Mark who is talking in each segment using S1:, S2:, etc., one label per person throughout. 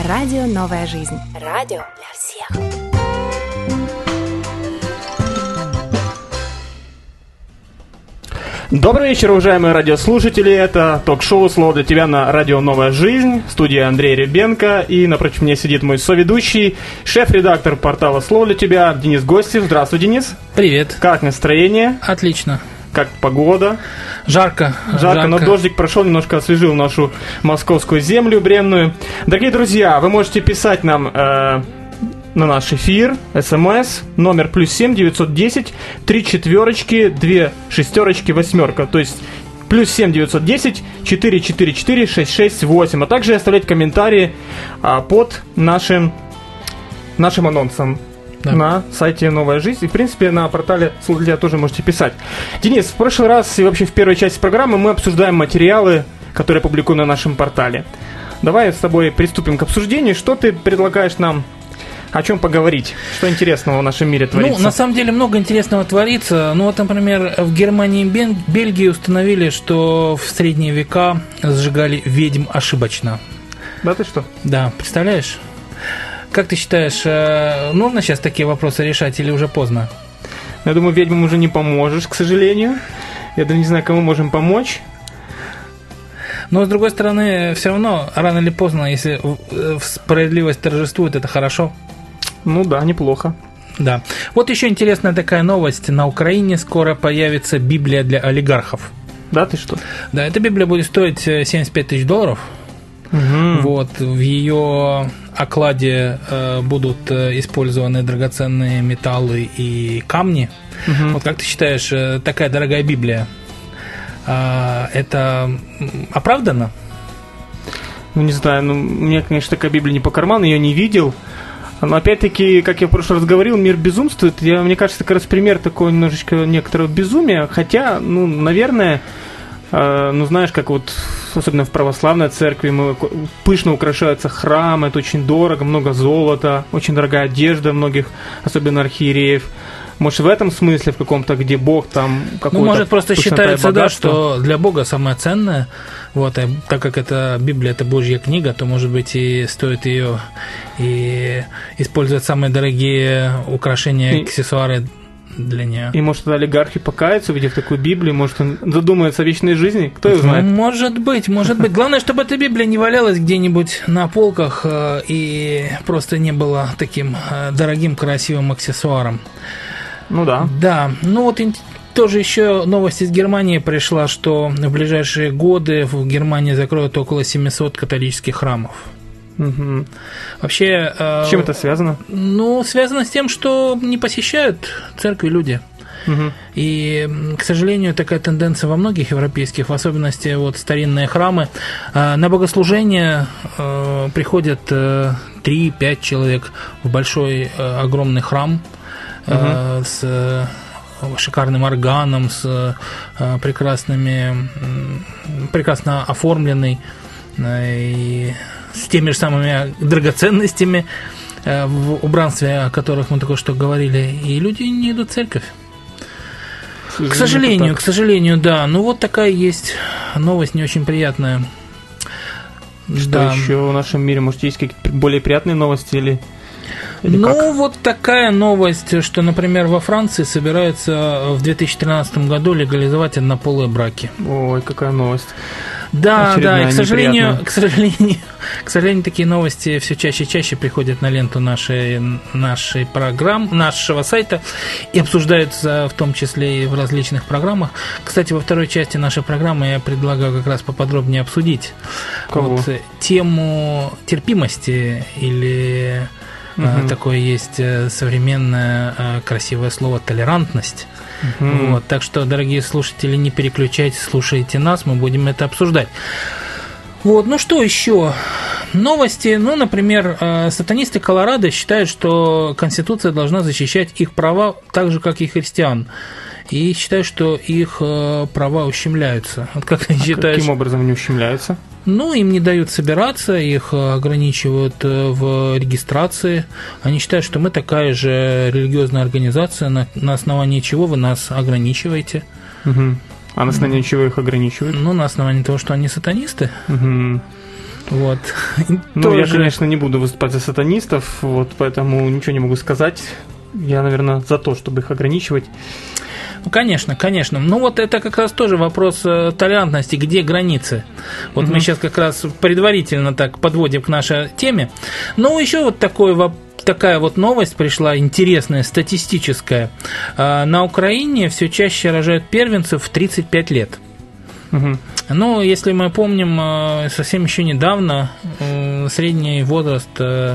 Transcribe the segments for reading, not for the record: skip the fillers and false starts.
S1: Радио «Новая жизнь». Радио для всех.
S2: Добрый вечер, уважаемые радиослушатели. Это ток-шоу «Слово для тебя» на радио «Новая жизнь». Студия Андрей Ребенко. И напротив меня сидит мой соведущий, шеф-редактор портала «Слово для тебя» Денис Гостев. Здравствуй, Денис.
S3: Привет.
S2: Как настроение?
S3: Отлично.
S2: Как погода?
S3: Жарко,
S2: но дождик прошел, немножко освежил нашу московскую землю бренную. Дорогие друзья, вы можете писать нам на наш эфир, СМС, номер +7 910 3 четверочки 2 шестерочки 8. То есть +7 910 444 668. А также оставлять комментарии под нашим анонсом. Да. На сайте «Новая жизнь». И, в принципе, на портале «Слово для тебя» тоже можете писать. Денис, в прошлый раз и вообще в первой части программы мы обсуждаем материалы, которые публикуем на нашем портале. Давай с тобой приступим к обсуждению. Что ты предлагаешь нам, о чем поговорить? Что интересного в нашем мире творится?
S3: На самом деле много интересного творится. Вот, например, в Германии и Бельгии установили, что в средние века сжигали ведьм ошибочно.
S2: Да ты что?
S3: Да, представляешь? Как ты считаешь, нужно сейчас такие вопросы решать или уже поздно?
S2: Я думаю, ведьмам уже не поможешь, к сожалению. Я даже не знаю, кому можем помочь.
S3: Но, с другой стороны, все равно, рано или поздно, если справедливость торжествует, это хорошо.
S2: Ну да, неплохо.
S3: Да. Вот еще интересная такая новость. На Украине скоро появится Библия для олигархов.
S2: Да, ты что?
S3: Да, эта Библия будет стоить $75 тысяч.
S2: Угу.
S3: Вот, в ее окладе будут использованы драгоценные металлы и камни. Угу. Вот как ты считаешь, такая дорогая Библия, это оправдано?
S2: Не знаю, мне, конечно, такая Библия не по карману, я ее не видел. Но опять-таки, как я в прошлый раз говорил, мир безумствует. Мне кажется, это как раз пример такого немножечко некоторого безумия. Хотя, наверное, знаешь, как вот, особенно в православной церкви, пышно украшаются храмы, это очень дорого, много золота, очень дорогая одежда многих, особенно архиереев. Может, в этом смысле, в каком-то, где Бог там какой-то...
S3: может, просто считается, да, что для Бога самое ценное, вот, так как это Библия, это Божья книга, то, может быть, и стоит ее и использовать самые дорогие украшения, аксессуары для нее.
S2: И, может, олигархи покаются, увидев такую Библию, может, он задумается о вечной жизни, кто его знает?
S3: Может быть. Главное, чтобы эта Библия не валялась где-нибудь на полках и просто не была таким дорогим, красивым аксессуаром.
S2: Ну да.
S3: Да, тоже еще новость из Германии пришла, что в ближайшие годы в Германии закроют около 700 католических храмов.
S2: Угу.
S3: Вообще...
S2: С чем это связано?
S3: Связано с тем, что не посещают церкви люди. Угу. И, к сожалению, такая тенденция во многих европейских, в особенности старинные храмы. На богослужение приходят 3-5 человек в большой, огромный храм, с шикарным органом, с прекрасно оформленный и с теми же самыми драгоценностями в убранстве, о которых мы только что говорили, и люди не идут в церковь. К сожалению, да. Такая есть новость не очень приятная.
S2: Что еще в нашем мире? Может, есть какие-то более приятные новости или...
S3: такая новость, что, например, во Франции собираются в 2013 году легализовать однополые браки.
S2: Ой, какая новость.
S3: Да, и, к сожалению, такие новости все чаще и чаще приходят на ленту нашей программы, нашего сайта и обсуждаются в том числе и в различных программах. Кстати, во второй части нашей программы я предлагаю как раз поподробнее обсудить тему терпимости или... Такое есть современное красивое слово «толерантность». Так что, дорогие слушатели, не переключайтесь, слушайте нас, мы будем это обсуждать. Что еще? Новости. Например, сатанисты Колорадо считают, что Конституция должна защищать их права так же, как и христиан. И считают, что их права ущемляются. Как ты считаешь?
S2: Каким образом они ущемляются?
S3: Им не дают собираться, их ограничивают в регистрации. Они считают, что мы такая же религиозная организация, на основании чего вы нас ограничиваете.
S2: Угу. А на основании чего их ограничивают?
S3: На основании того, что они сатанисты.
S2: Угу.
S3: Вот.
S2: Ну, я, конечно, не буду выступать за сатанистов, вот, поэтому ничего не могу сказать. Я, наверное, за то, чтобы их ограничивать.
S3: Ну, конечно, конечно. Ну, вот это как раз тоже вопрос толерантности, где границы. Вот мы сейчас как раз предварительно так подводим к нашей теме. Ну, еще вот такая вот новость пришла, интересная, статистическая. На Украине все чаще рожают первенцев в 35 лет. Ну, если мы помним, совсем еще недавно средний возраст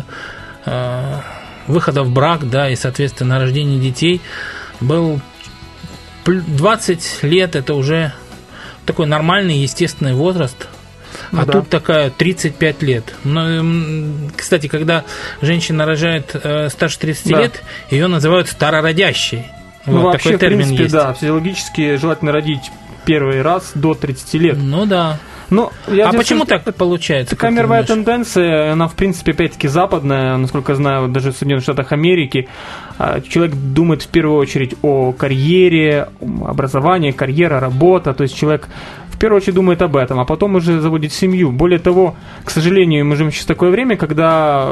S3: выхода в брак, да, и, соответственно, рождения детей был 20 лет, это уже такой нормальный, естественный возраст. А тут такая 35 лет. Но, кстати, когда женщина рожает старше 30 лет, ее называют старородящей.
S2: Ну,
S3: вот
S2: вообще,
S3: такой термин
S2: в принципе,
S3: есть.
S2: да, физиологически желательно родить первый раз до 30 лет.
S3: Ну да.
S2: Но
S3: почему так получается?
S2: Такая мировая тенденция, она, в принципе, опять-таки западная, насколько я знаю, даже в Соединенных Штатах Америки. Человек думает в первую очередь о карьере, образовании, карьера, работа. То есть человек в первую очередь думает об этом, а потом уже заводит семью. Более того, к сожалению, мы живем сейчас в такое время, когда,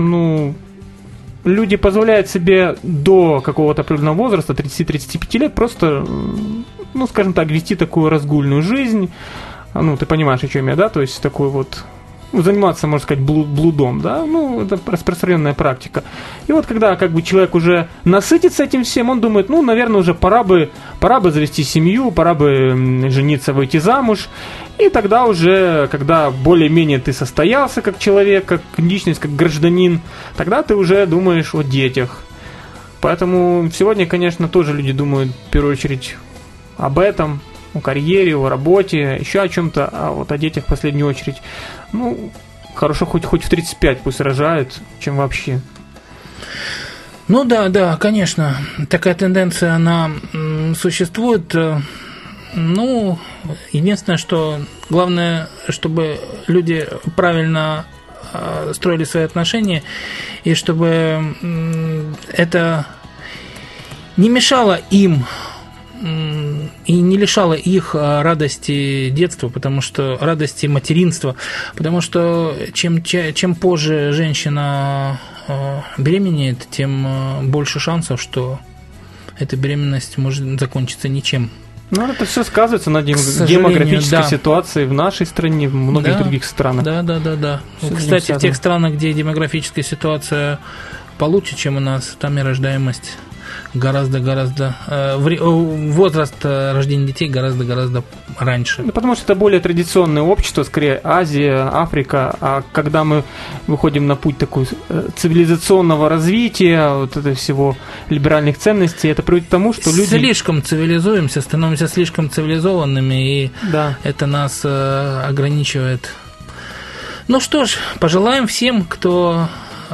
S2: люди позволяют себе до какого-то определенного возраста, 30-35 лет, просто, скажем так, вести такую разгульную жизнь. Ты понимаешь, о чем я, да? То есть такой вот заниматься, можно сказать, блудом, да? Это распространенная практика. И вот когда человек уже насытится этим всем, он думает, наверное, уже пора бы завести семью, пора бы жениться, выйти замуж. И тогда уже, когда более-менее ты состоялся как человек, как личность, как гражданин, тогда ты уже думаешь о детях. Поэтому сегодня, конечно, тоже люди думают в первую очередь об этом, о карьере, о работе, еще о чем-то, а вот о детях в последнюю очередь. Хорошо, хоть в 35 пусть рожают, чем вообще.
S3: Ну да, конечно, такая тенденция, она существует. Единственное, что главное, чтобы люди правильно строили свои отношения, и чтобы это не мешало им и не лишало их радости детства, потому что радости материнства, потому что чем позже женщина беременеет, тем больше шансов, что эта беременность может закончиться ничем.
S2: Это все сказывается на демографической ситуации в нашей стране, в многих других странах.
S3: Да. Кстати, в тех странах, где демографическая ситуация получше, чем у нас, там и рождаемость гораздо возраст рождения детей гораздо раньше.
S2: Потому что это более традиционное общество, скорее Азия, Африка, а когда мы выходим на путь такой цивилизационного развития, вот это всего либеральных ценностей, это приводит к тому, что люди
S3: слишком цивилизуемся, становимся слишком цивилизованными, и это нас ограничивает. Ну что ж, пожелаем всем, кто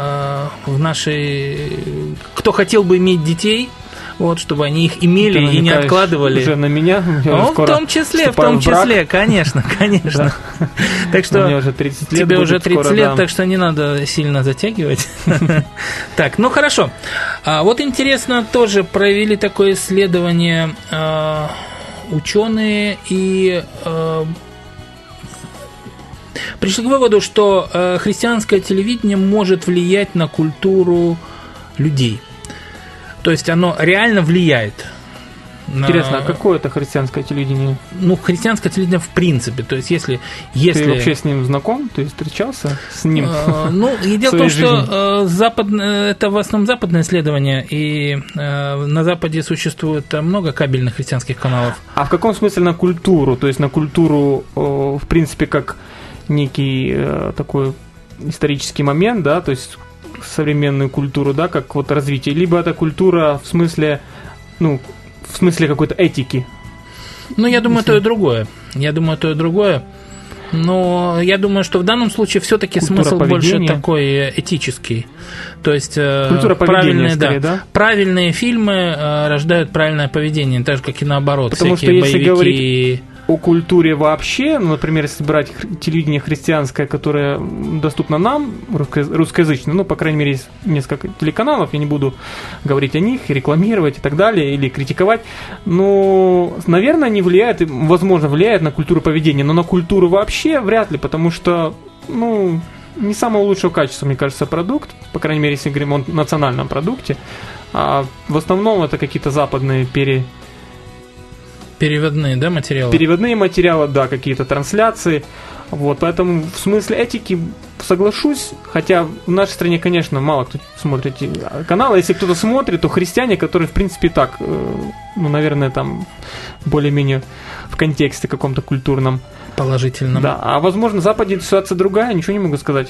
S3: кто хотел бы иметь детей, чтобы они их имели и не откладывали.
S2: Уже на меня.
S3: В том числе, конечно. Так что
S2: мне уже 30 лет.
S3: Тебе уже 30 лет, так что не надо сильно затягивать. Так, хорошо. Вот интересно, тоже провели такое исследование ученые и пришли к выводу, что христианское телевидение может влиять на культуру людей. То есть оно реально влияет.
S2: Интересно, а какое это христианское телевидение?
S3: Христианское телевидение в принципе. То есть если
S2: ты вообще с ним знаком? Ты встречался с ним?
S3: Дело в том, что это в основном западное исследование, и на Западе существует много кабельных христианских каналов.
S2: А в каком смысле на культуру? То есть на культуру, в принципе, как некий такой исторический момент, да, то есть современную культуру, да, как вот развитие, либо это культура в смысле какой-то этики?
S3: Я думаю, то и другое. Но я думаю, что в данном случае все-таки смысл больше такой этический. То есть правильные фильмы рождают правильное поведение, так же, как и наоборот.
S2: Потому что если говорить о культуре вообще, например, если брать телевидение христианское, которое доступно нам, русскоязычное, по крайней мере, есть несколько телеканалов, я не буду говорить о них, рекламировать и так далее, или критиковать, наверное, не влияет, возможно, влияет на культуру поведения, но на культуру вообще вряд ли, потому что не самого лучшего качества, мне кажется, продукт, по крайней мере, если говорим о национальном продукте, а в основном это какие-то западные
S3: переводные, да, материалы?
S2: Переводные материалы, да, какие-то трансляции. Вот, поэтому в смысле этики соглашусь, хотя в нашей стране, конечно, мало кто смотрит каналы. Если кто-то смотрит, то христиане, которые, в принципе, и так, наверное, там более-менее в контексте каком-то культурном.
S3: Положительном.
S2: Да, а возможно, в Западе ситуация другая, ничего не могу сказать.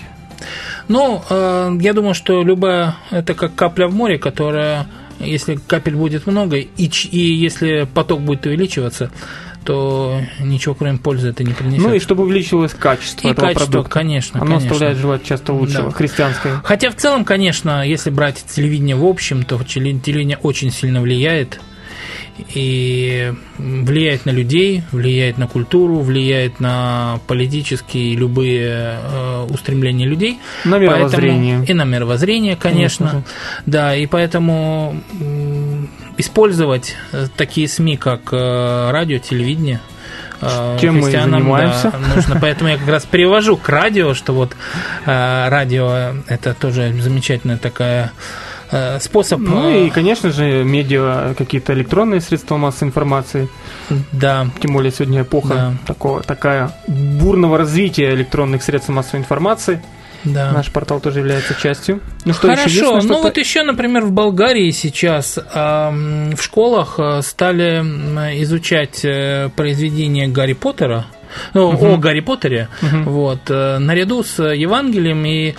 S3: Я думаю, что это как капля в море, которая, если капель будет много, и если поток будет увеличиваться, то ничего кроме пользы это не принесет.
S2: И чтобы увеличилось качество этого продукта.
S3: Конечно.
S2: Оно оставляет желать часто лучшего, христианское.
S3: Хотя в целом, конечно, если брать телевидение в общем, то телевидение очень сильно влияет. И влияет на людей, влияет на культуру, влияет на политические и любые устремления людей.
S2: На мировоззрение.
S3: И на мировоззрение, конечно. Да, и поэтому использовать такие СМИ, как радио, телевидение,
S2: чем мы занимаемся.
S3: Да, нужно. Поэтому я как раз привожу к радио, что радио – это тоже замечательная такая способ.
S2: И, конечно же, медиа, какие-то электронные средства массовой информации.
S3: Да.
S2: Тем более сегодня эпоха такая бурного развития электронных средств массовой информации.
S3: Да.
S2: Наш портал тоже является частью.
S3: Хорошо. Еще, например, в Болгарии сейчас в школах стали изучать произведения Гарри Поттера. О Гарри Поттере, наряду с Евангелием, и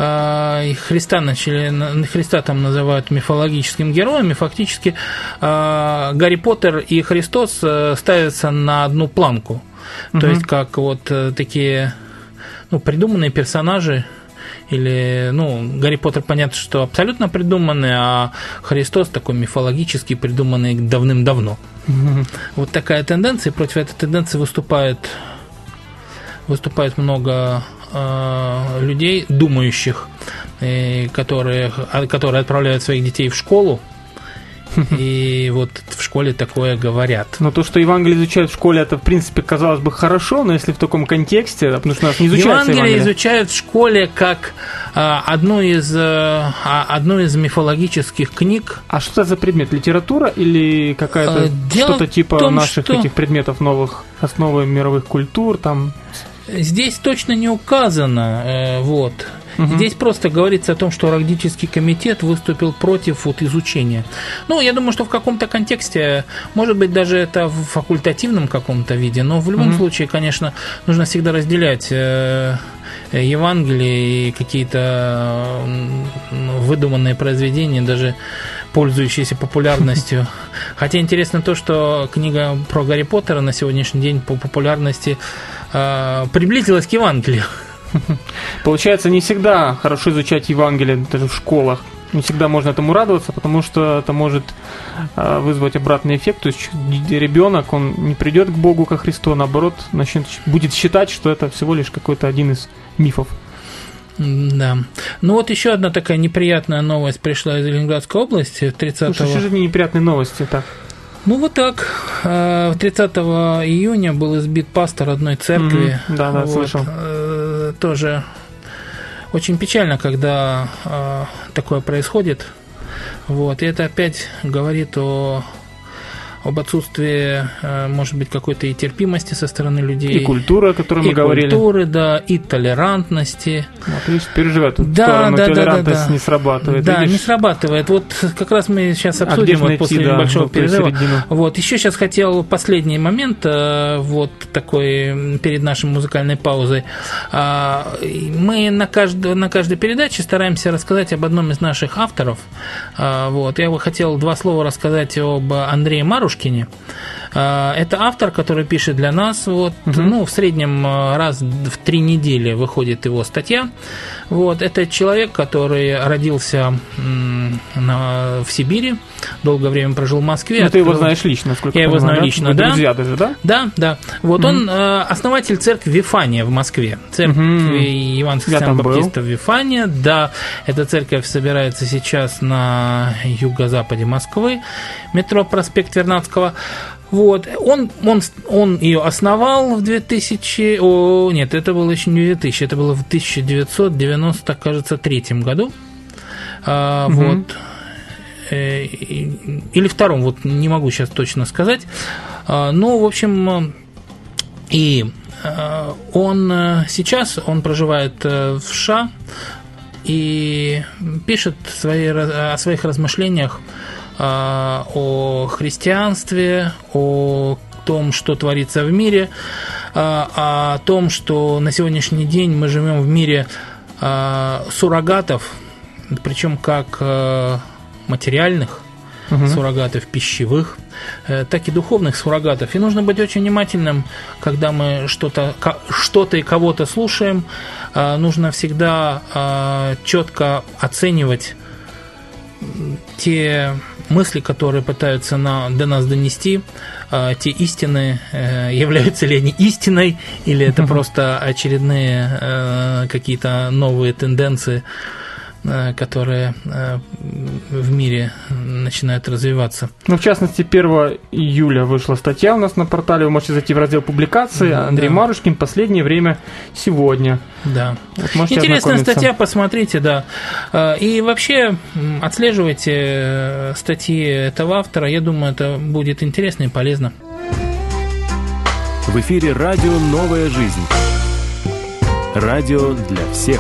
S3: Христа там называют мифологическим героем, и фактически Гарри Поттер и Христос ставятся на одну планку. То есть, как такие придуманные персонажи. Или, Гарри Поттер, понятно, что абсолютно придуманный, а Христос такой мифологический, придуманный давным-давно. Вот такая тенденция, и против этой тенденции выступает много людей, думающих, которые отправляют своих детей в школу, и в школе такое говорят.
S2: Но то, что Евангелие изучают в школе, это, в принципе, казалось бы, хорошо, но если в таком контексте, потому что у нас не изучается
S3: Евангелие изучают в школе как одну из мифологических книг.
S2: А что это за предмет? Литература или какая-то что-то типа наших этих предметов новых, основы мировых культур там?
S3: Здесь точно не указано, Здесь просто говорится о том, что Рагдический комитет выступил против изучения. Я думаю, что в каком-то контексте, может быть, даже это в факультативном каком-то виде, но в любом случае, конечно, нужно всегда разделять Евангелие и какие-то выдуманные произведения, даже пользующиеся популярностью. Хотя интересно то, что книга про Гарри Поттера на сегодняшний день по популярности приблизилась к Евангелию.
S2: Получается, не всегда хорошо изучать Евангелие даже в школах. Не всегда можно этому радоваться, потому что это может вызвать обратный эффект. То есть ребенок, он не придет к Богу, ко Христу, а наоборот, будет считать, что это всего лишь какой-то один из мифов.
S3: Да. Еще одна такая неприятная новость пришла из Ленинградской области 30-го.
S2: Слушай, что же неприятные новости так?
S3: 30 июня был избит пастор одной церкви.
S2: Да, слышал.
S3: Тоже очень печально, когда такое происходит. И это опять говорит об отсутствии, может быть, какой-то и терпимости со стороны людей.
S2: И культуры, о которой мы говорили.
S3: И культуры, да, и толерантности.
S2: Видишь, переживают эту сторону, толерантность не срабатывает.
S3: Да, не срабатывает. Как раз мы сейчас обсудим после небольшого перерыва. Еще сейчас хотел последний момент, такой перед нашей музыкальной паузой. Мы на каждой передаче стараемся рассказать об одном из наших авторов. Я бы хотел два слова рассказать об Андрее Марушкине. Это автор, который пишет для нас. В среднем раз в 3 недели выходит его статья. Это человек, который родился в Сибири, долгое время прожил в Москве.
S2: Ты его знаешь лично, насколько я
S3: его знаю лично, да.
S2: Друзья даже, да?
S3: Да. Он основатель церкви Вифания в Москве. Церкви евангельских баптистов Вифания. Да, эта церковь собирается сейчас на юго-западе Москвы, метро Проспект Вернадского. Вот. Он ее основал в 2000... нет, это было еще не 2000, это было в 1990, кажется, 3 году. Вот. Или втором, вот не могу сейчас точно сказать. Но, в общем, и он сейчас проживает в США и пишет о своих размышлениях о христианстве, о том, что творится в мире, о том, что на сегодняшний день мы живем в мире суррогатов, причем как материальных суррогатов, пищевых, так и духовных суррогатов. И нужно быть очень внимательным, когда мы что-то и кого-то слушаем. Нужно всегда четко оценивать те мысли, которые пытаются до нас донести, те истины, являются ли они истиной, или это просто очередные какие-то новые тенденции, которые в мире начинают развиваться.
S2: Ну, в частности, 1 июля вышла статья у нас на портале, вы можете зайти в раздел публикации, Андрей Марушкин, «Последнее время сегодня».
S3: Да.
S2: Вот
S3: интересная статья, посмотрите, да. И вообще отслеживайте статьи этого автора, я думаю, это будет интересно и полезно.
S4: В эфире радио «Новая жизнь». Радио для всех.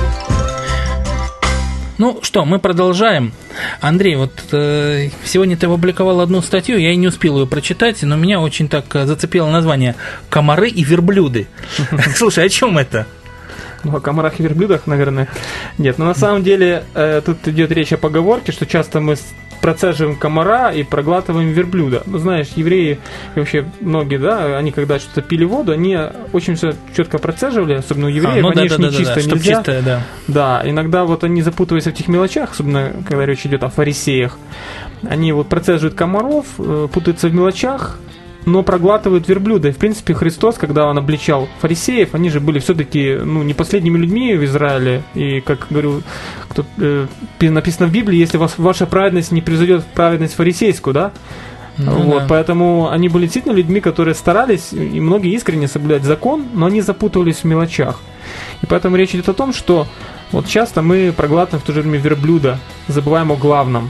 S3: Ну что, мы продолжаем. Андрей, вот сегодня ты опубликовал одну статью, я и не успел ее прочитать, но меня очень так зацепило название «Комары и верблюды». Слушай, о чем это?
S2: Ну, о комарах и верблюдах, наверное, нет. Но на самом деле тут идет речь о поговорке, что часто мы процеживаем комара и проглатываем верблюда. Ну, знаешь, евреи и вообще многие, да, они когда что-то пили воду, они очень все четко процеживали, особенно у евреев, они же нечисто нельзя.
S3: Чистое, да.
S2: Да, иногда вот они запутываются в этих мелочах, особенно когда речь идет о фарисеях. Они вот процеживают комаров, путаются в мелочах, но проглатывают верблюда. И, в принципе, Христос, когда он обличал фарисеев, они же были все-таки не последними людьми в Израиле. И, как говорю, написано в Библии, если ваша праведность не превзойдет праведность фарисейскую, да? Да. Поэтому они были действительно людьми, которые старались, и многие искренне соблюдать закон, но они запутывались в мелочах. И поэтому речь идет о том, что вот часто мы проглатываем в то же время верблюда, забываем о главном.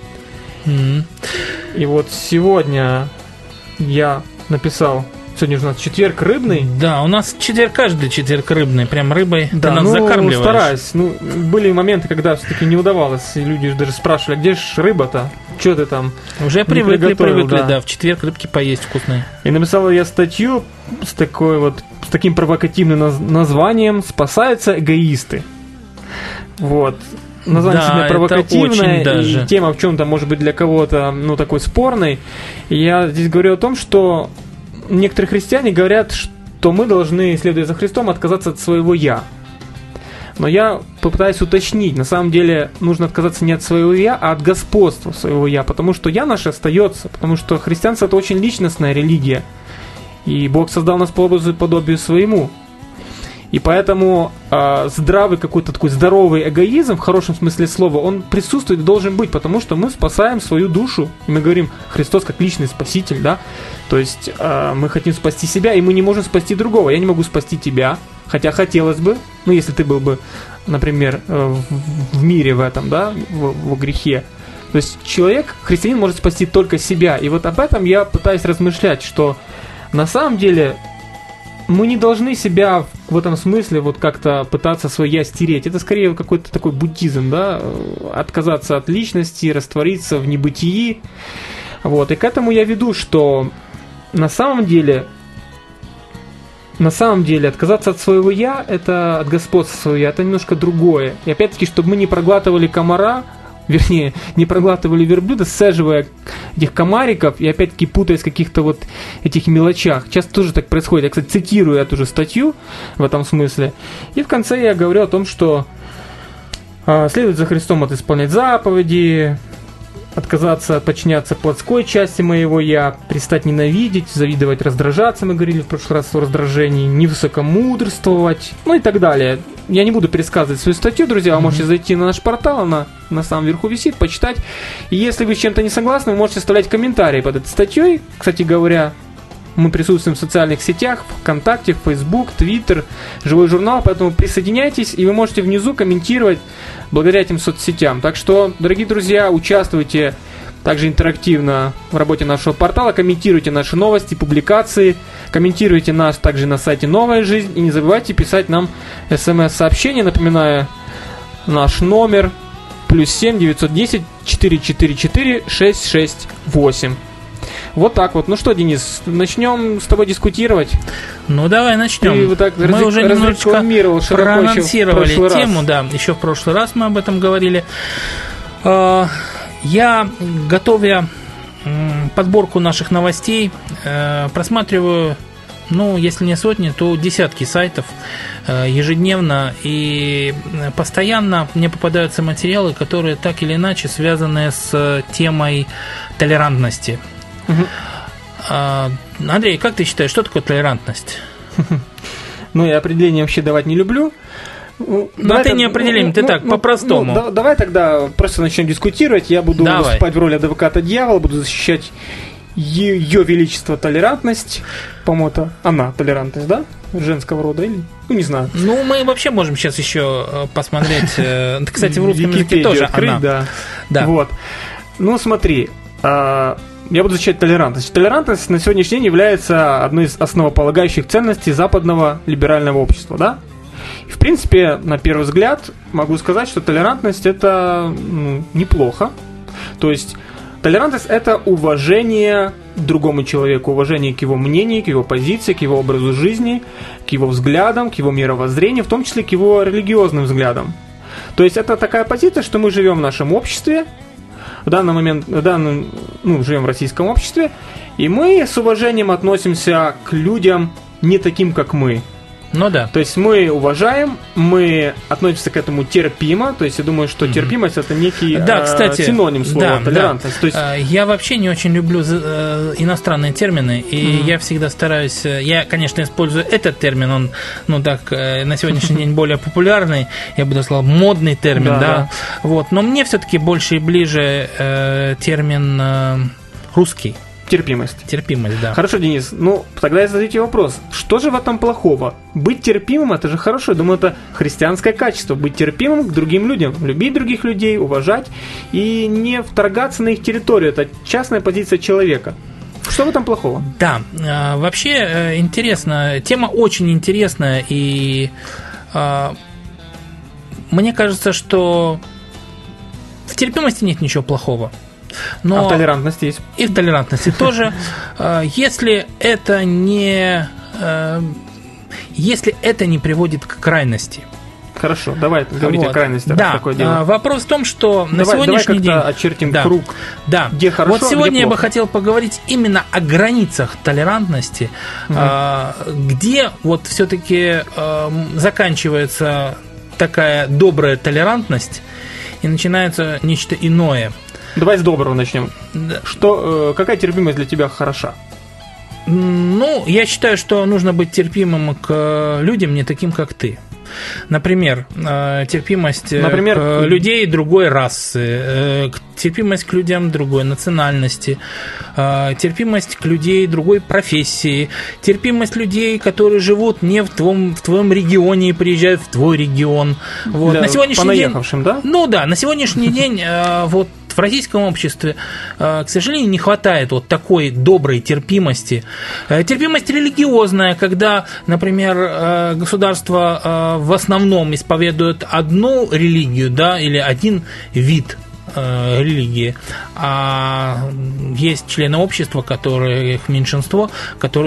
S2: И вот сегодня я написал, сегодня же у нас четверг рыбный.
S3: Да, у нас каждый четверг рыбный, прям рыбой ты нас закармливаешь.
S2: Стараюсь. Были моменты, когда все-таки не удавалось, и люди даже спрашивали, а где же рыба-то? Что ты там?
S3: Уже привыкли, да, в четверг рыбки поесть вкусные.
S2: И написал я статью с таким провокативным названием «Спасаются эгоисты». Вот. Название действительно провокативное, и тема в чем-то может быть для кого-то такой спорной. И я здесь говорю о том, что некоторые христиане говорят, что мы должны, следуя за Христом, отказаться от своего «я». Но я попытаюсь уточнить, на самом деле нужно отказаться не от своего «я», а от господства своего «я», потому что «я» наше остается, потому что христианство – это очень личностная религия, и Бог создал нас по образу и подобию своему. И поэтому здравый какой-то такой здоровый эгоизм, в хорошем смысле слова, он присутствует и должен быть, потому что мы спасаем свою душу. И мы говорим, Христос как личный спаситель, да? То есть мы хотим спасти себя, и мы не можем спасти другого. Я не могу спасти тебя, хотя хотелось бы, если ты был бы, например, в мире в этом, да, в грехе. То есть человек, христианин, может спасти только себя. И вот об этом я пытаюсь размышлять, что на самом деле мы не должны себя в этом смысле вот как-то пытаться свое «я» стереть. Это скорее какой-то такой буддизм, да, отказаться от личности, раствориться в небытии. Вот. И к этому я веду, что на самом деле отказаться от своего «я», это от господства своего «я», это немножко другое. И опять-таки, чтобы мы не проглатывали комара, вернее, не проглатывали верблюда, сцеживая этих комариков и опять-таки путаясь в каких-то вот этих мелочах. Часто тоже так происходит. Я, кстати, цитирую эту же статью в этом смысле. И в конце я говорю о том, что следует за Христом исполнять заповеди, отказаться подчиняться плотской части моего «я», перестать ненавидеть, завидовать, раздражаться, мы говорили в прошлый раз о раздражении, не высокомудрствовать, ну и так далее. Я не буду пересказывать свою статью, друзья, вы можете зайти на наш портал, она на самом верху висит, почитать. И если вы с чем-то не согласны, вы можете оставлять комментарии под этой статьей. Кстати говоря, мы присутствуем в социальных сетях, ВКонтакте, Facebook, Twitter, Живой журнал, поэтому присоединяйтесь, и вы можете внизу комментировать благодаря этим соцсетям. Так что, дорогие друзья, участвуйте также интерактивно в работе нашего портала, комментируйте наши новости, публикации, комментируйте нас также на сайте «Новая жизнь», и не забывайте писать нам смс-сообщение, напоминаю, наш номер +7 910 444 668. Вот так вот. Ну что, Денис, начнем с тобой дискутировать.
S3: Ну, давай начнем.
S2: Ты вот так
S3: мы уже немножечко проанонсировали тему,
S2: раз.
S3: Да, еще в прошлый раз мы об этом говорили. Я, готовя подборку наших новостей, просматриваю, ну, если не сотни, то десятки сайтов ежедневно, и постоянно мне попадаются материалы, которые так или иначе связаны с темой толерантности. Андрей, как ты считаешь, что такое толерантность?
S2: Ну, я определение вообще давать не люблю.
S3: Ты не определим, ты так, по-простому.
S2: Давай тогда просто начнем дискутировать. Я буду выступать в роли адвоката дьявола, буду защищать ее величество толерантность. По-моему, это она толерантность, да? Женского рода или... Ну, не знаю.
S3: Ну, мы вообще можем сейчас еще посмотреть. Кстати, в русском языке тоже
S2: открыть,
S3: она.
S2: Да. Вот. Ну, смотри. Я буду защищать толерантность. Толерантность на сегодняшний день является одной из основополагающих ценностей западного либерального общества, да? И, в принципе, на первый взгляд, могу сказать, что толерантность – это неплохо. То есть, толерантность – это уважение к другому человеку, уважение к его мнению, к его позиции, к его образу жизни, к его взглядам, к его мировоззрению, в том числе к его религиозным взглядам. То есть, это такая позиция, что мы живем в нашем обществе, в данный момент, живем в российском обществе, и мы с уважением относимся к людям не таким, как мы.
S3: Ну да.
S2: То есть мы уважаем, мы относимся к этому терпимо, то есть я думаю, что терпимость это некий синоним слова толерантность. То есть...
S3: Я вообще не очень люблю иностранные термины, и я всегда стараюсь, я, конечно, использую этот термин, он, на сегодняшний день более популярный, я бы даже сказал, модный термин, да. Вот, но мне все-таки больше и ближе термин русский.
S2: Терпимость,
S3: да.
S2: Хорошо, Денис, тогда я задаю тебе вопрос. Что же в этом плохого? Быть терпимым – это же хорошо. Я думаю, это христианское качество. Быть терпимым к другим людям. Любить других людей, уважать и не вторгаться на их территорию. Это частная позиция человека. Что в этом плохого?
S3: Да, вообще интересно. Тема очень интересная. И мне кажется, что в терпимости нет ничего плохого. Но
S2: в толерантности есть.
S3: И в толерантности тоже. Если это не приводит к крайности.
S2: Хорошо, давай говорить о крайности.
S3: Да, такое дело. Вопрос в том, что на сегодняшний день...
S2: Давай очертим круг,
S3: где хорошо, вот сегодня я бы хотел поговорить именно о границах толерантности, где вот все-таки заканчивается такая добрая толерантность и начинается нечто иное.
S2: Давай с доброго начнем. Да. Какая терпимость для тебя хороша?
S3: Я считаю, что нужно быть терпимым к людям не таким, как ты. Например, терпимость к людей другой расы, терпимость к людям другой национальности, терпимость к людей другой профессии, терпимость людей, которые живут не в твоем регионе и приезжают в твой регион. Вот. На сегодняшний день,
S2: да?
S3: На сегодняшний день в российском обществе, к сожалению, не хватает вот такой доброй терпимости. Терпимость религиозная, когда, например, государство в основном исповедует одну религию, да, или один вид религии, а есть члены общества, их меньшинство, которые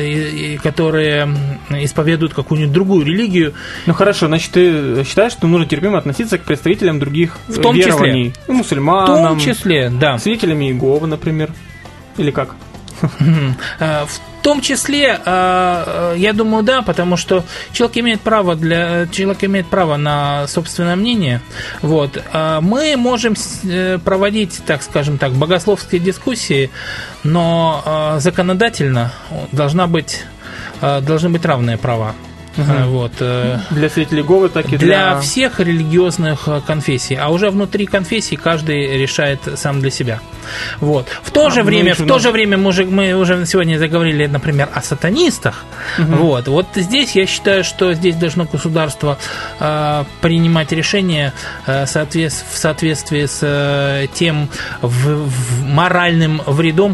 S3: исповедуют какую-нибудь другую религию.
S2: Ну хорошо, значит, ты считаешь, что нужно терпимо относиться к представителям других
S3: в
S2: верований?
S3: Числе.
S2: Мусульманам,
S3: в том числе, да.
S2: Свидетелями Иеговы, например, или как?
S3: В том числе, я думаю, да, потому что человек имеет право на собственное мнение. Вот. Мы можем проводить, так скажем так, богословские дискуссии, но законодательно должны быть равные права. Вот.
S2: Для свидетелей Иеговы, так и
S3: для всех религиозных конфессий, а уже внутри конфессий каждый решает сам для себя. Вот. В то же время мы уже сегодня заговорили, например, о сатанистах. Вот здесь я считаю, что здесь должно государство принимать решения в соответствии с тем моральным вредом,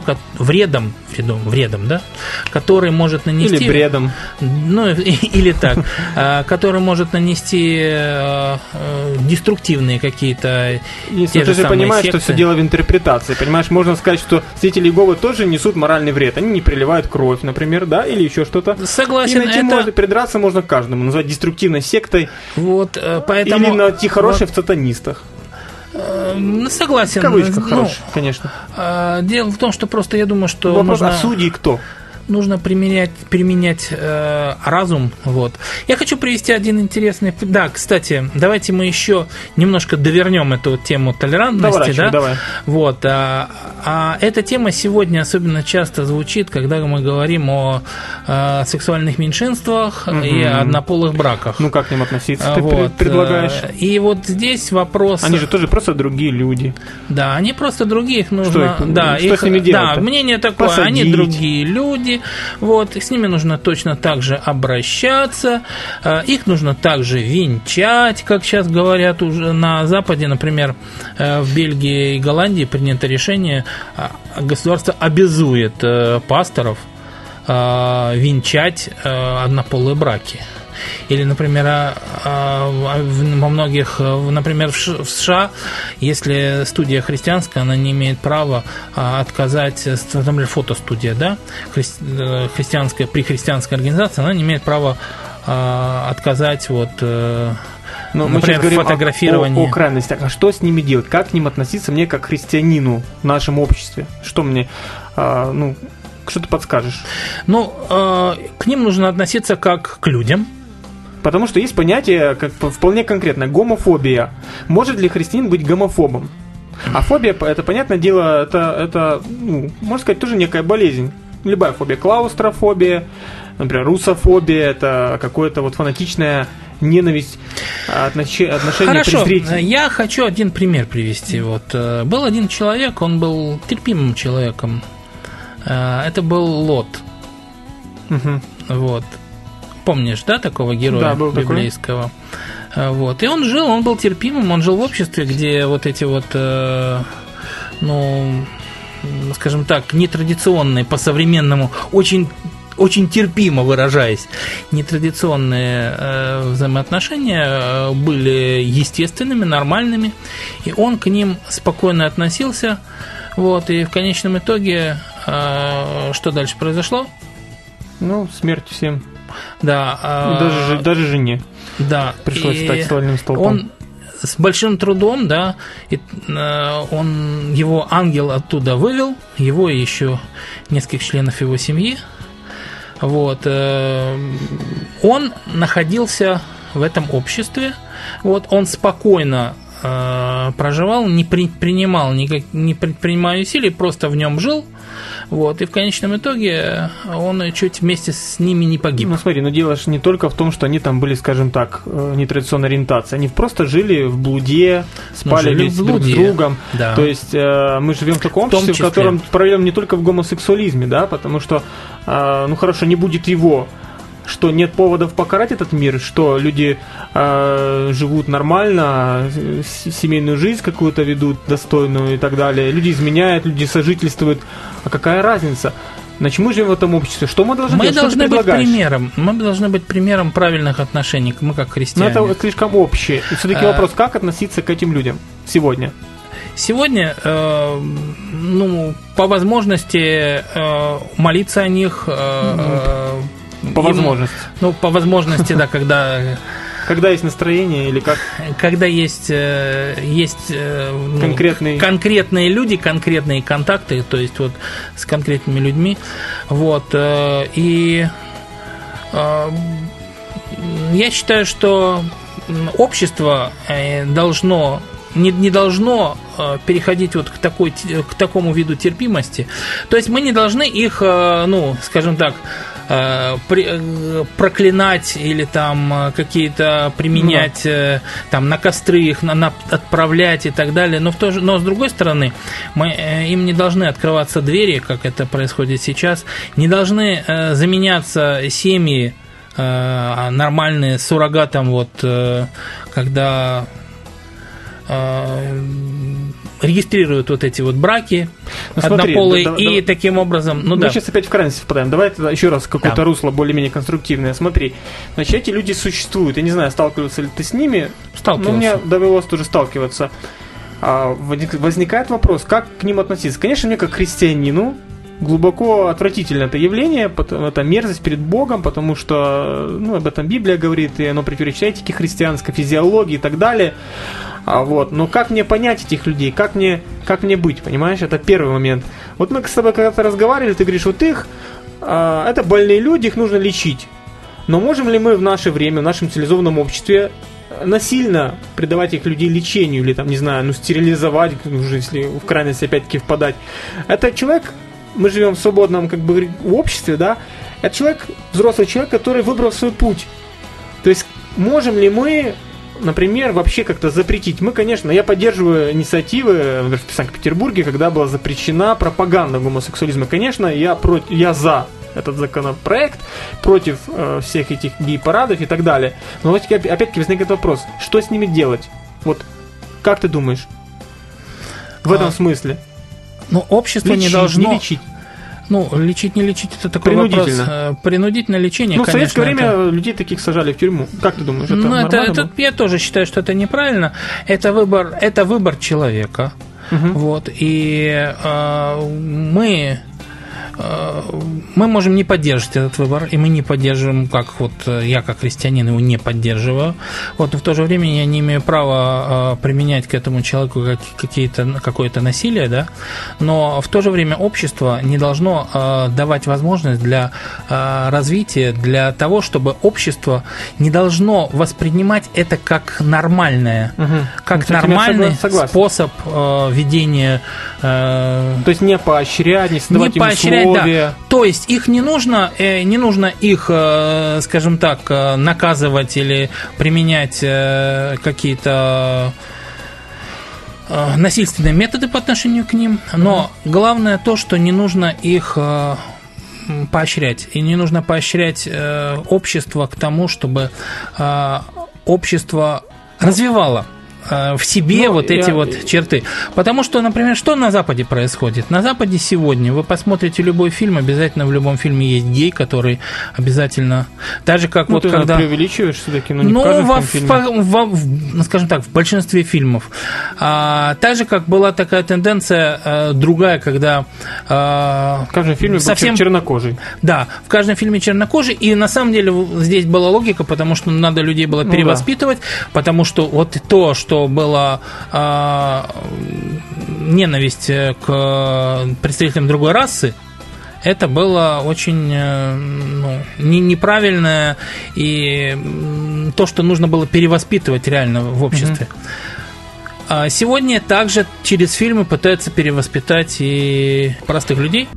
S3: да, который может нанести...
S2: Или бредом.
S3: Ну, или так, который может нанести деструктивные какие-то
S2: Если ты же понимаешь, секты. Что все дело в интерпретации. Понимаешь, можно сказать, что свидетели Иеговы тоже несут моральный вред. Они не проливают кровь, например, да, или еще что-то.
S3: Согласен.
S2: Придраться можно к каждому, назвать деструктивной сектой.
S3: Вот, поэтому...
S2: Или найти хорошее в сатанистах.
S3: Согласен.
S2: В кавычках хороших, конечно.
S3: Дело в том, что просто я думаю, что
S2: вопрос, а судьи кто?
S3: Нужно применять разум. Вот. Я хочу привести один интересный... Да, кстати, давайте мы еще немножко довернем эту тему толерантности.
S2: Давай.
S3: Вот. Эта тема сегодня особенно часто звучит, когда мы говорим о сексуальных меньшинствах и однополых браках.
S2: Ну, как к ним относиться ты предлагаешь?
S3: И вот здесь вопрос...
S2: Они же тоже просто другие люди.
S3: Да, они просто другие, их нужно...
S2: Что с ними делать?
S3: Да, мнение такое,
S2: посадить.
S3: Они другие люди. Вот, с ними нужно точно так же обращаться, их нужно также венчать, как сейчас говорят уже на Западе, например, в Бельгии и Голландии принято решение, государство обязует пасторов венчать однополые браки. Или, например, во многих, например, в США, если студия христианская, она не имеет права отказать, например, фотостудия, да, христианская, при христианской организации, она не имеет права отказать вот...
S2: Но мы сейчас говорим о крайностях. А что с ними делать? Как к ним относиться мне как христианину в нашем обществе? Что мне... что ты подскажешь?
S3: К ним нужно относиться как к людям.
S2: Потому что есть понятие, как вполне конкретно, гомофобия. Может ли христианин быть гомофобом? А фобия, это, понятное дело, это можно сказать, тоже некая болезнь. Любая фобия, клаустрофобия, например, русофобия, это какое-то вот фанатичная ненависть, отношение презрительное.
S3: Я хочу один пример привести. Вот. Был один человек, он был терпимым человеком. Это был Лот. Вот. Помнишь, да, такого героя библейского? Такой. Вот. И он был терпимым, он жил в обществе, где вот эти вот, скажем так, нетрадиционные, по-современному, очень, очень терпимо выражаясь, нетрадиционные взаимоотношения были естественными, нормальными, и он к ним спокойно относился. Вот. И в конечном итоге, что дальше произошло?
S2: Смерть всем.
S3: Да,
S2: даже жене.
S3: Да.
S2: Пришлось стать ствольным столпом.
S3: Он с большим трудом, да, его ангел оттуда вывел, его и еще нескольких членов его семьи. Вот. Он находился в этом обществе. Вот. Он спокойно проживал, не предпринимая усилий, просто в нем жил. Вот, и в конечном итоге он чуть вместе с ними не погиб.
S2: Смотри, дело же не только в том, что они там были, скажем так, нетрадиционной ориентации. Они просто жили в блуде, спали друг с другом. Да. То есть мы живем в таком обществе, в котором проблема не только в гомосексуализме, да, потому что, хорошо, не будет его, что нет поводов покарать этот мир, что люди живут нормально, семейную жизнь какую-то ведут достойную и так далее. Люди изменяют, люди сожительствуют. А какая разница? Значит, мы живем в этом обществе. Что мы должны делать?
S3: Должны быть примером. Мы должны быть примером правильных отношений. Мы как христиане.
S2: Но это слишком общее. И все-таки вопрос, как относиться к этим людям сегодня?
S3: Сегодня, по возможности молиться о них.
S2: По возможности.
S3: По возможности, да, когда
S2: Когда есть настроение или как?
S3: Когда есть конкретные люди, конкретные контакты, то есть вот с конкретными людьми. Вот. И я считаю, что общество должно не должно переходить вот к такому виду терпимости. То есть мы не должны их, скажем так, проклинать или там какие-то применять, там на костры их отправлять и так далее. Но с другой стороны, мы им не должны открываться двери, как это происходит сейчас, не должны заменяться семьи нормальные суррогатом, вот когда регистрируют вот эти вот браки однополые, и таким образом...
S2: Мы сейчас опять в крайность впадаем. Давай еще раз какое-то русло более-менее конструктивное. Смотри, значит, эти люди существуют. Я не знаю, сталкивался ли ты с ними.
S3: Сталкивался.
S2: Но мне довелось тоже сталкиваться. Возникает вопрос, как к ним относиться. Конечно, мне как христианину глубоко отвратительно это явление, это мерзость перед Богом, потому что об этом Библия говорит, и оно противоречит этике христианской, физиологии и так далее. Но как мне понять этих людей, как мне быть, понимаешь? Это первый момент. Вот мы с тобой когда-то разговаривали, ты говоришь, вот это больные люди, их нужно лечить. Но можем ли мы в наше время, в нашем цивилизованном обществе насильно предавать их людей лечению или там, не знаю, стерилизовать, уже если в крайность опять-таки впадать? Это человек, мы живем в свободном обществе, да? Это человек, взрослый человек, который выбрал свой путь. То есть можем ли мы, например, вообще как-то запретить? Я поддерживаю инициативы, например, в Санкт-Петербурге, когда была запрещена пропаганда гомосексуализма. Конечно, я за этот законопроект, против всех этих гей-парадов и так далее. Но вот опять-таки возникает вопрос, что с ними делать? Вот как ты думаешь? В этом смысле?
S3: Общество не должно...
S2: Не лечить.
S3: Лечить, не лечить, это такой вопрос. Принудительное лечение, конечно.
S2: В советское время людей таких сажали в тюрьму. Как ты думаешь, это нормально?
S3: Я тоже считаю, что это неправильно. Это выбор человека.
S2: Угу.
S3: Вот. И мы можем не поддерживать этот выбор, и мы не поддерживаем, я как христианин его не поддерживаю. Но в то же время я не имею права применять к этому человеку какое-то насилие, да. Но в то же время общество не должно давать возможность для развития, для того, чтобы общество не должно воспринимать это как нормальное, как нормальный способ ведения.
S2: То есть не поощрять, не создавать им условия.
S3: Да. То есть их не нужно их, скажем так, наказывать или применять какие-то насильственные методы по отношению к ним, но главное то, что не нужно их поощрять. И не нужно поощрять общество к тому, чтобы общество развивало в себе эти черты. Потому что, например, что на Западе происходит? На Западе сегодня вы посмотрите любой фильм, обязательно в любом фильме есть гей, который обязательно... Даже как
S2: ты когда... преувеличиваешь все-таки, но не в каждом фильме.
S3: Скажем так, в большинстве фильмов. Так же, как была такая тенденция другая, когда...
S2: В каждом фильме был чернокожий.
S3: Да, в каждом фильме чернокожий. И на самом деле здесь была логика, потому что надо людей было перевоспитывать, потому что вот то, что была ненависть к представителям другой расы, это было очень неправильно, и то, что нужно было перевоспитывать реально в обществе. Сегодня также через фильмы пытаются перевоспитать и простых людей.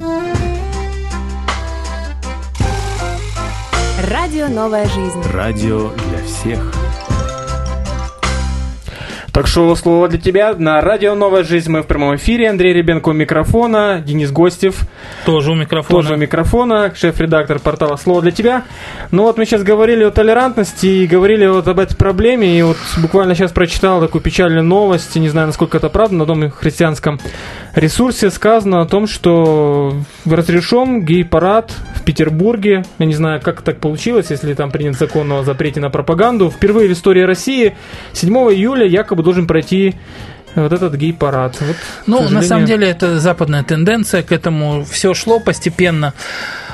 S1: Радио «Новая жизнь».
S4: Радио для всех.
S2: Так что слово для тебя на радио «Новая жизнь». Мы в прямом эфире. Андрей Ребенко у микрофона, Денис Гостев
S3: тоже у микрофона,
S2: шеф-редактор портала «Слово для тебя». Мы сейчас говорили о толерантности и говорили об этой проблеме. И буквально сейчас прочитал такую печальную новость, не знаю, насколько это правда, на одном христианском ресурсе сказано о том, что разрешен гей-парад в Петербурге. Я не знаю, как так получилось, если там принят закон о запрете на пропаганду. Впервые в истории России 7 июля якобы должен пройти вот этот гей-парад.
S3: На самом деле, это западная тенденция, к этому все шло постепенно.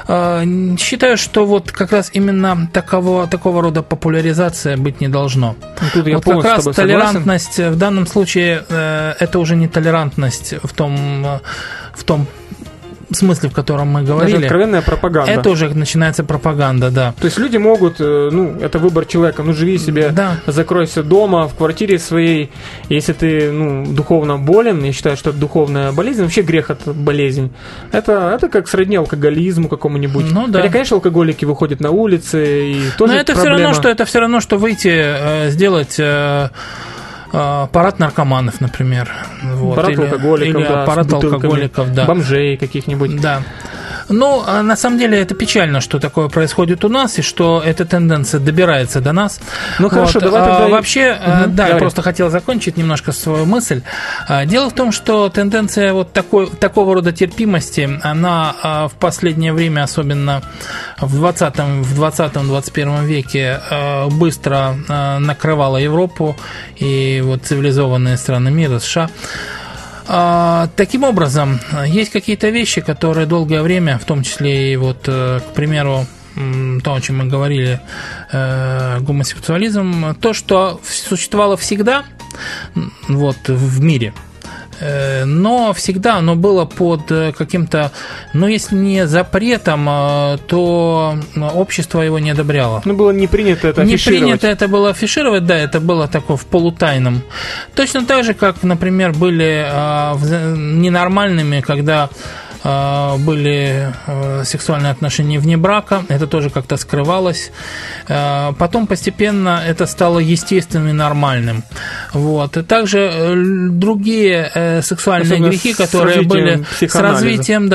S3: Считаю, что вот как раз именно такого рода популяризация быть не должно.
S2: Тут я
S3: вот как раз толерантность
S2: согласен.
S3: в данном случае это уже не толерантность в том смысле, в котором мы говорили.
S2: Даже откровенная пропаганда.
S3: Это уже начинается пропаганда, да.
S2: То есть люди могут, это выбор человека, живи себе,
S3: да.
S2: Закройся дома, в квартире своей. Если ты, духовно болен, я считаю, что это духовная болезнь, вообще грех это болезнь. Это как сродни алкоголизму какому-нибудь.
S3: Да.
S2: Хотя, конечно, алкоголики выходят на улицы, и тоже
S3: но это
S2: проблема.
S3: все равно, что выйти, сделать парад наркоманов, например. Вот.
S2: Парад алкоголиков,
S3: или парад алкоголиков, да.
S2: Бомжей каких-нибудь.
S3: Да. На самом деле это печально, что такое происходит у нас, и что эта тенденция добирается до нас.
S2: Хорошо, давай тогда...
S3: Вообще, я просто хотел закончить немножко свою мысль. Дело в том, что тенденция вот такого рода терпимости, она в последнее время, особенно в 20-21 веке, быстро накрывала Европу и вот цивилизованные страны мира, США. Таким образом, есть какие-то вещи, которые долгое время, в том числе и вот, к примеру, то, о чем мы говорили, гомосексуализм, то, что существовало всегда в мире, но всегда оно было под каким-то, если не запретом, то общество его не одобряло.
S2: Было не принято это афишировать.
S3: Не принято это было афишировать, да, это было такое в полутайном. Точно так же, как, например, были ненормальными, когда были сексуальные отношения вне брака, это тоже как-то скрывалось. Потом постепенно это стало естественным и нормальным. Вот. И также другие сексуальные особенно грехи, которые были с развитием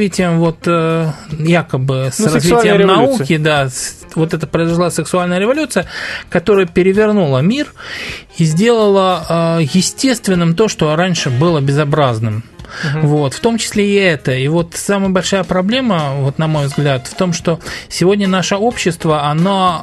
S3: якобы с развитием науки, да, вот это произошла сексуальная революция, которая перевернула мир и сделала естественным то, что раньше было безобразным. В том числе и это. И вот самая большая проблема, на мой взгляд, в том, что сегодня наше общество, оно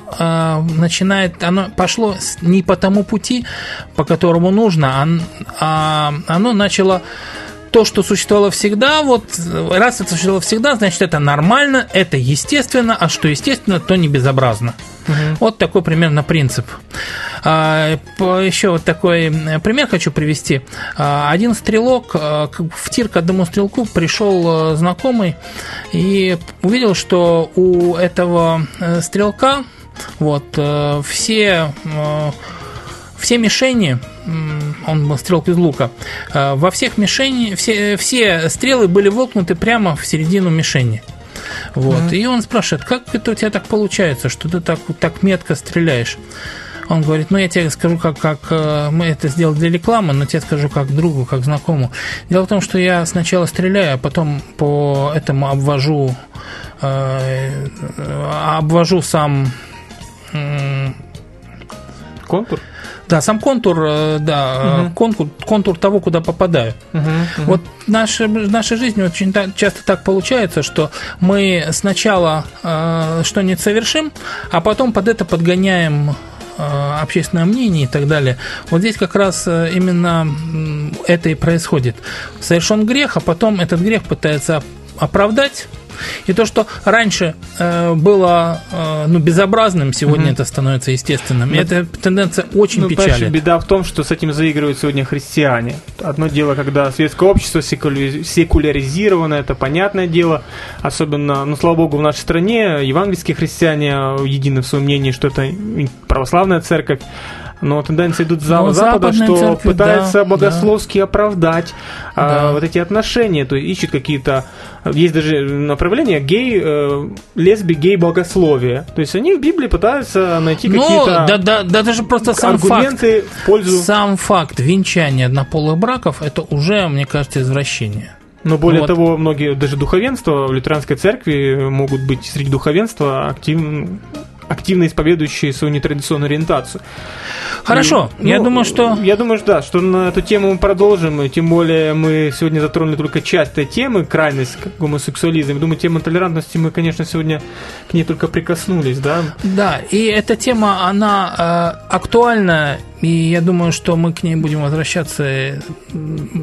S3: пошло не по тому пути, по которому нужно, а оно начало то, что существовало всегда, раз это существовало всегда, значит, это нормально, это естественно, а что естественно, то не безобразно. Вот такой примерно принцип. Еще вот такой пример хочу привести. Один стрелок, в тир к одному стрелку пришел знакомый и увидел, что у этого стрелка все мишени, он был стрелок из лука, во всех мишени, все стрелы были воткнуты прямо в середину мишени. И он спрашивает, как это у тебя так получается, что ты так метко стреляешь? Он говорит, я тебе скажу, как мы это сделали для рекламы, но тебе скажу как другу, как знакомому. Дело в том, что я сначала стреляю, а потом по этому обвожу сам
S2: контур?
S3: Да, сам контур, контур того, куда попадаю. Вот в нашей жизни очень часто так получается, что мы сначала что-нибудь совершим, а потом под это подгоняем общественное мнение и так далее. Вот здесь как раз именно это и происходит. Совершен грех, а потом этот грех пытается оправдать. И то, что раньше было безобразным, сегодня это становится естественным. И эта тенденция очень печалит.
S2: Беда в том, что с этим заигрывают сегодня христиане. Одно дело, когда светское общество секуляризировано, это понятное дело. Особенно, слава богу, в нашей стране евангельские христиане едины в своем мнении, что это православная церковь. Но тенденции идут с Запада, что церкви, пытаются богословски оправдать эти отношения, то есть ищут какие-то... Есть даже направление лесби-гей-богословие. То есть они в Библии пытаются найти какие-то
S3: даже просто
S2: аргументы в пользу...
S3: Сам факт венчания однополых браков, это уже, мне кажется, извращение.
S2: Но более того, многие, даже духовенство в лютеранской церкви могут быть среди духовенства активно исповедующие свою нетрадиционную ориентацию.
S3: Хорошо, я думаю, что
S2: что на эту тему мы продолжим, тем более мы сегодня затронули только часть этой темы, крайность гомосексуализма. Думаю, тема толерантности, мы, конечно, сегодня к ней только прикоснулись, да? Да,
S3: и эта тема, она актуальна, и я думаю, что мы к ней будем возвращаться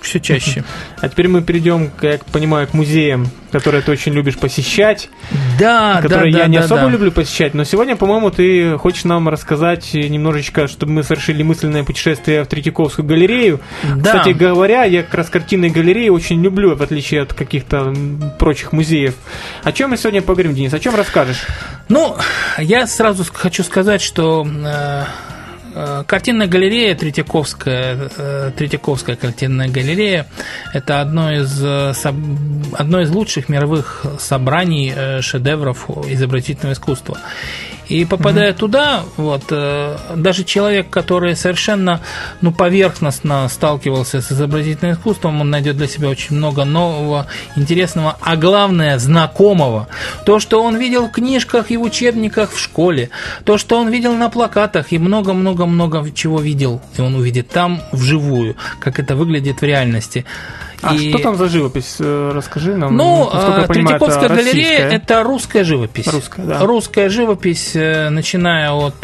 S3: все чаще.
S2: А теперь мы перейдем, как я понимаю, к музеям, которые ты очень любишь посещать.
S3: Да,
S2: которые я не особо люблю посещать. Но сегодня, по-моему, ты хочешь нам рассказать немножечко, чтобы мы совершили мысленное путешествие в Третьяковскую галерею.
S3: Да.
S2: Кстати говоря, я как раз картинные галереи очень люблю, в отличие от каких-то прочих музеев. О чем мы сегодня поговорим, Денис? О чем расскажешь?
S3: Ну, я сразу хочу сказать, что картинная галерея Третьяковская картинная галерея – это одно из лучших мировых собраний шедевров изобразительного искусства. И попадая туда, даже человек, который совершенно поверхностно сталкивался с изобразительным искусством, он найдет для себя очень много нового, интересного, а главное, знакомого. То, что он видел в книжках и в учебниках в школе, то, что он видел на плакатах, и много-много-много чего видел, и он увидит там вживую, как это выглядит в реальности.
S2: Что там за живопись? Расскажи нам.
S3: Третьяковская галерея – это русская живопись. Русская живопись, начиная от,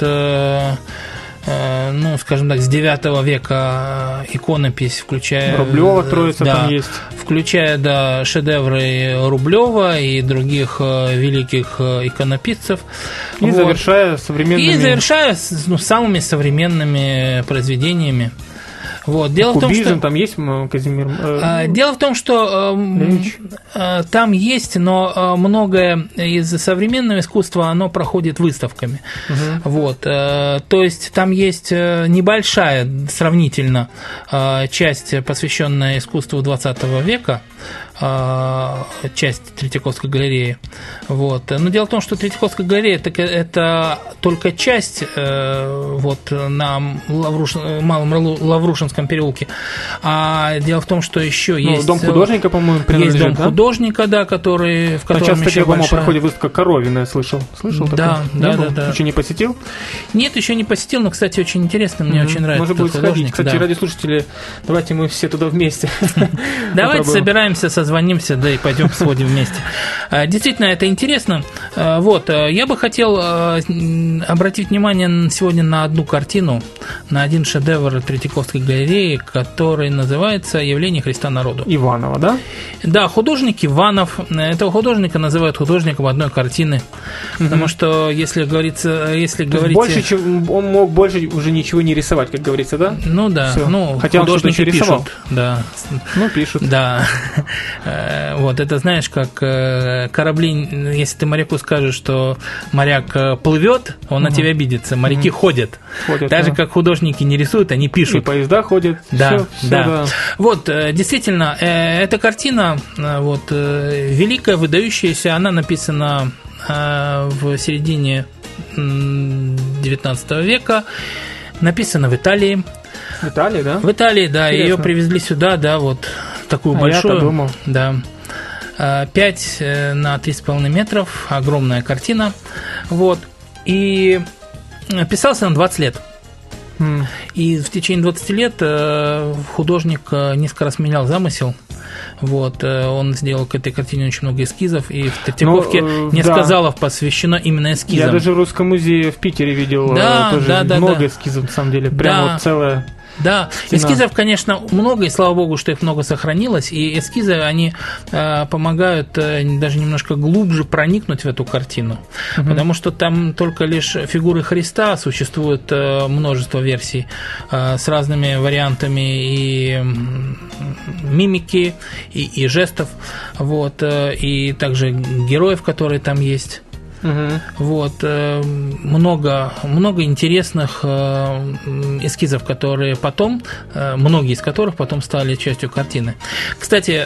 S3: скажем так, с 9 века иконопись, включая…
S2: Рублева, Троица там есть.
S3: Включая, шедевры Рублева и других великих иконописцев.
S2: И завершая современными…
S3: самыми современными произведениями. Дело
S2: Кубизм,
S3: в том, что
S2: там есть Казимир?
S3: Дело в том, что там есть, но многое из современного искусства, оно проходит выставками. То есть там есть небольшая сравнительно часть, посвященная искусству 20 века, часть Третьяковской галереи. Но дело в том, что Третьяковская галерея – это только часть на Малом Лаврушинском переулке. А дело в том, что еще есть…
S2: Дом художника, по-моему, принадлежит,
S3: Есть дом художника, в котором
S2: сейчас, кстати,
S3: еще большая…
S2: проходит выставка Коровина, я слышал. Слышал
S3: да.
S2: Еще не посетил?
S3: Нет, еще не посетил, но, кстати, очень интересно, мне очень нравится.
S2: Может быть, сходить. Кстати, радиослушатели, давайте мы все туда вместе.
S3: Давайте собираемся, созвонимся, и пойдем сходим вместе. Действительно, это интересно. Я бы хотел обратить внимание сегодня на одну картину, на один шедевр Третьяковской галереи, который называется «Явление Христа народу».
S2: Иванова, да?
S3: Да, художник Иванов. Этого художника называют художником одной картины. Потому что, если говорить…
S2: Больше, чем он мог больше уже ничего не рисовать, как говорится, да?
S3: Да.
S2: Хотя
S3: художники пишут. Да.
S2: Пишут.
S3: Да. Это знаешь, как корабли, если ты моряку скажешь, что моряк плывет, он на тебя обидится. Моряки ходят. Даже как художники не рисуют, они пишут.
S2: И поезда ходят.
S3: Да. Действительно, эта картина великая, выдающаяся, она написана в середине 19 века, написана в Италии.
S2: В Италии, да?
S3: В Италии, да. Ее привезли сюда, такую большую.
S2: Я-то думал.
S3: Да. 5 на 3,5 метров, огромная картина. И писался на 20 лет. И в течение 20 лет художник несколько раз менял замысел. Он сделал к этой картине очень много эскизов, и в Третьяковке несколько залов посвящено именно эскизам.
S2: Я даже в Русском музее в Питере видел много эскизов, на самом деле, прямо целое.
S3: Да, эскизов, конечно, много, и слава богу, что их много сохранилось, и эскизы, они помогают даже немножко глубже проникнуть в эту картину, потому что там только лишь фигуры Христа, существует множество версий с разными вариантами и мимики, и жестов, и также героев, которые там есть. Много интересных эскизов, которые потом, многие из которых потом стали частью картины. Кстати,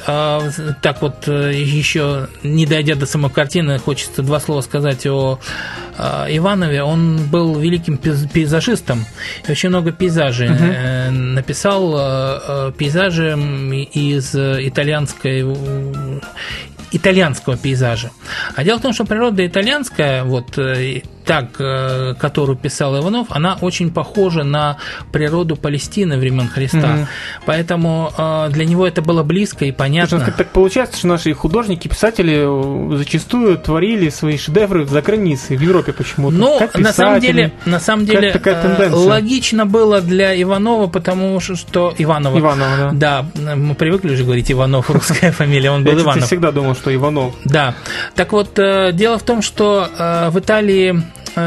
S3: еще не дойдя до самой картины, хочется два слова сказать о Иванове. Он был великим пейзажистом, и очень много пейзажей написал, пейзажи из итальянского пейзажа. А дело в том, что природа итальянская, так, которую писал Иванов, она очень похожа на природу Палестины времен Христа. Поэтому для него это было близко и понятно.
S2: Слушай, так получается, что наши художники, писатели зачастую творили свои шедевры за границей, в Европе почему-то.
S3: Ну,
S2: как
S3: на самом деле логично было для Иванова, потому что Иванова, да, мы привыкли уже говорить Иванов, русская фамилия, он был Иванов.
S2: Я всегда думал, что Иванов.
S3: Да. Так вот, дело в том, что в Италии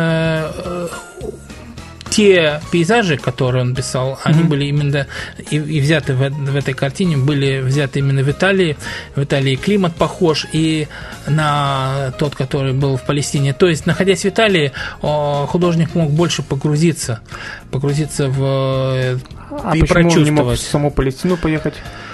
S3: те пейзажи, которые он писал, они были именно и взяты в этой картине, были взяты именно в Италии. В Италии климат похож и на тот, который был в Палестине. То есть, находясь в Италии, художник мог больше погрузиться в и
S2: почему он не мог в саму Палестину поехать?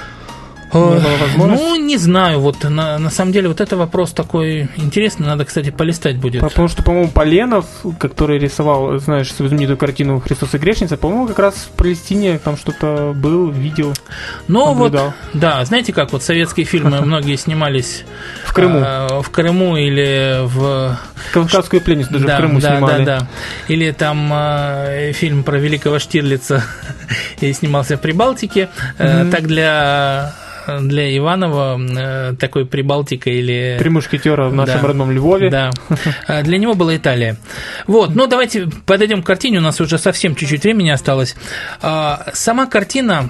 S3: Ну, не знаю, вот на самом деле вот это вопрос такой интересный, надо, кстати, полистать будет.
S2: Потому что, по-моему, Поленов, который рисовал, знаешь, знаменитую картину «Христос и грешница», по-моему, как раз в Палестине там что-то был, видел, наблюдал.
S3: Вот, да, знаете, как вот советские фильмы многие снимались
S2: в Крыму.
S3: В Крыму или в...
S2: «Кавказскую пленницу» даже в Крыму снимали.
S3: Да. Или там фильм про великого Штирлица и снимался в Прибалтике. Так для Иванова такой Прибалтика или...
S2: «Три мушкетера» в нашем родном Львове.
S3: Да. Для него была Италия. Вот, ну давайте подойдем к картине, у нас уже совсем чуть-чуть времени осталось. Сама картина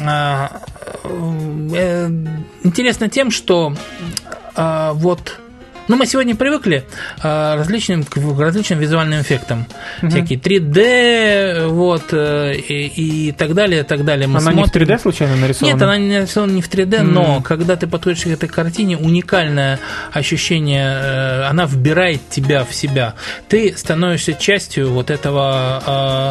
S3: интересна тем, что вот... Ну, мы сегодня привыкли к различным визуальным эффектам. Всякие 3D, вот, и так далее, так далее.
S2: Она не в 3D случайно нарисована?
S3: Нет, она не нарисована не в 3D, но когда ты подходишь к этой картине, уникальное ощущение, она вбирает тебя в себя. Ты становишься частью вот этого,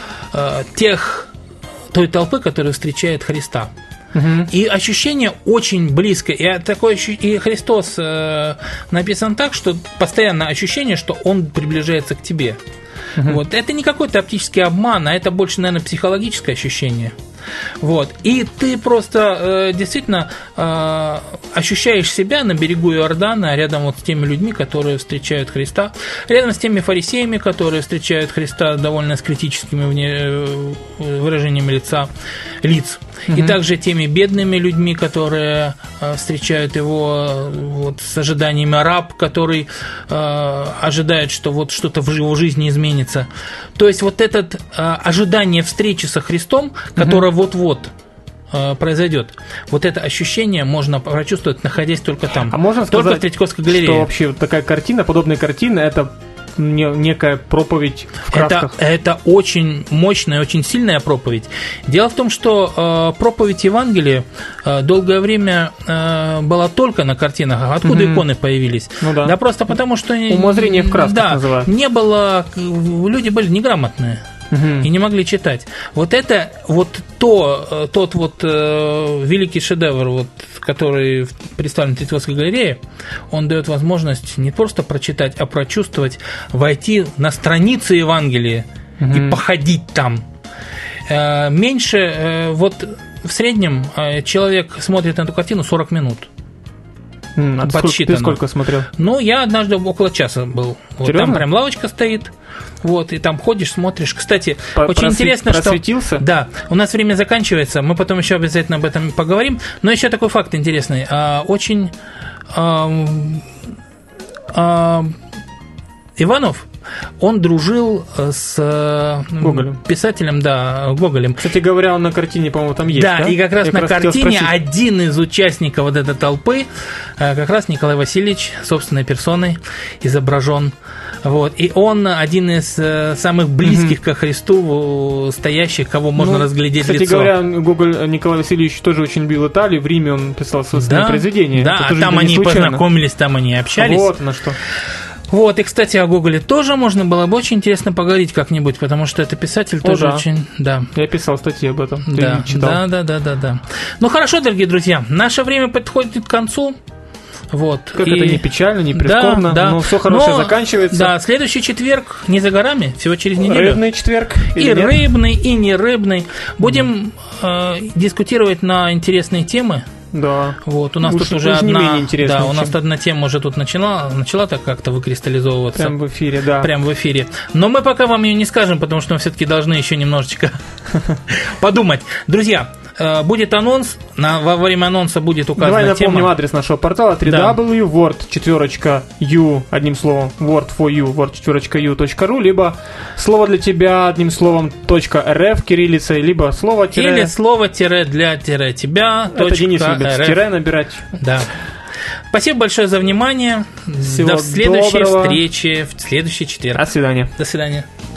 S3: той толпы, которая встречает Христа. И ощущение очень близко. И Христос написан так, что постоянно ощущение, что Он приближается к тебе. Вот. Это не какой-то оптический обман, а это больше, наверное, психологическое ощущение. Вот. И ты просто действительно ощущаешь себя на берегу Иордана, рядом вот с теми людьми, которые встречают Христа, рядом с теми фарисеями, которые встречают Христа довольно с критическими выражениями лиц. И также теми бедными людьми, которые встречают его вот, с ожиданиями, раб, который ожидает, что вот что-то в его жизни изменится. То есть вот это ожидание встречи со Христом, которое вот-вот произойдет. Вот это ощущение можно прочувствовать, находясь только там.
S2: А можно
S3: только
S2: сказать,
S3: в Третьяковской галерее.
S2: Что вообще вот такая картина, подобная картина, это некая проповедь в красках?
S3: Это очень мощная, очень сильная проповедь. Дело в том, что проповедь Евангелия долгое время была только на картинах. Откуда иконы появились?
S2: Ну, да.
S3: Да просто потому, что...
S2: Умозрение в красках называют.
S3: Не было... Люди были неграмотные. И не могли читать. Вот это, тот великий шедевр, вот, который представлен в Третьяковской галерее, он дает возможность не просто прочитать, а прочувствовать, войти на страницы Евангелия и походить там. Вот в среднем человек смотрит на эту картину 40 минут.
S2: Ты сколько смотрел?
S3: Ну, я однажды около часа был. Вот там прям лавочка стоит. Вот, и там ходишь, смотришь. Кстати, очень интересно, что...
S2: Просветился?
S3: Да, у нас время заканчивается, мы потом еще обязательно об этом поговорим. Но еще такой факт интересный. Очень... Иванов, он дружил с писателем, Гоголем.
S2: Кстати говоря, он на картине, по-моему, там есть, да?
S3: И как раз на картине один из участников вот этой толпы, как раз Николай Васильевич, собственной персоной, изображен. Вот. И он один из самых близких ко Христу стоящих, кого можно разглядеть
S2: кстати
S3: лицо.
S2: Кстати говоря, Гоголь Николай Васильевич тоже очень любил Италию. В Риме он писал свои произведения.
S3: Да, там они познакомились, там они общались.
S2: Вот на что.
S3: Вот, и, кстати, о Гоголе тоже можно было бы очень интересно поговорить как-нибудь, потому что это писатель тоже очень... Да.
S2: Я писал статьи об этом.
S3: Да,
S2: ты читал.
S3: Да. Ну, хорошо, дорогие друзья, наше время подходит к концу. Вот.
S2: Как это не печально, не прискорбно, но все хорошее заканчивается.
S3: Да, следующий четверг не за горами, всего через неделю.
S2: Рыбный четверг.
S3: И рыбный, и не рыбный. Будем дискутировать на интересные темы.
S2: Да.
S3: Вот, у нас тут уже одна... Да, у нас одна тема уже тут начала так как-то выкристаллизовываться.
S2: Прямо в эфире, да.
S3: Прямо в эфире. Но мы пока вам ее не скажем, потому что мы все-таки должны еще немножечко подумать. Друзья, будет анонс, во время анонса будет указана тема.
S2: Давай напомним адрес нашего портала www.word4u, одним словом, word4u.ru, либо слово для тебя, одним словом, .rf кириллицей, либо слово тире.
S3: Или слово тире для тире тебя.
S2: Это Денис любит с тире набирать.
S3: Да. Спасибо большое за внимание.
S2: Всего
S3: до следующей
S2: доброго.
S3: Встречи в следующий четверг.
S2: До свидания.
S3: До свидания.